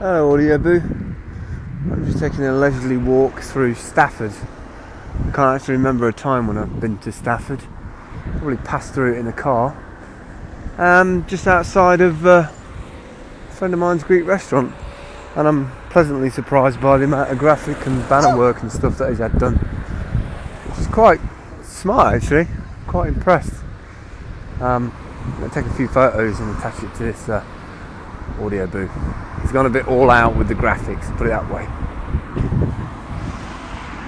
Hello, Audio Boo. I'm just taking a leisurely walk through Stafford. I can't actually remember a time when I've been to Stafford. Probably passed through it in a car. Just outside of a friend of mine's Greek restaurant, and I'm pleasantly surprised by the amount of graphic and banner work and stuff that he's had done, which is quite smart actually. Quite impressed. I'm going to take a few photos and attach it to this Audio Boo. He's gone a bit all out with the graphics, put it that way.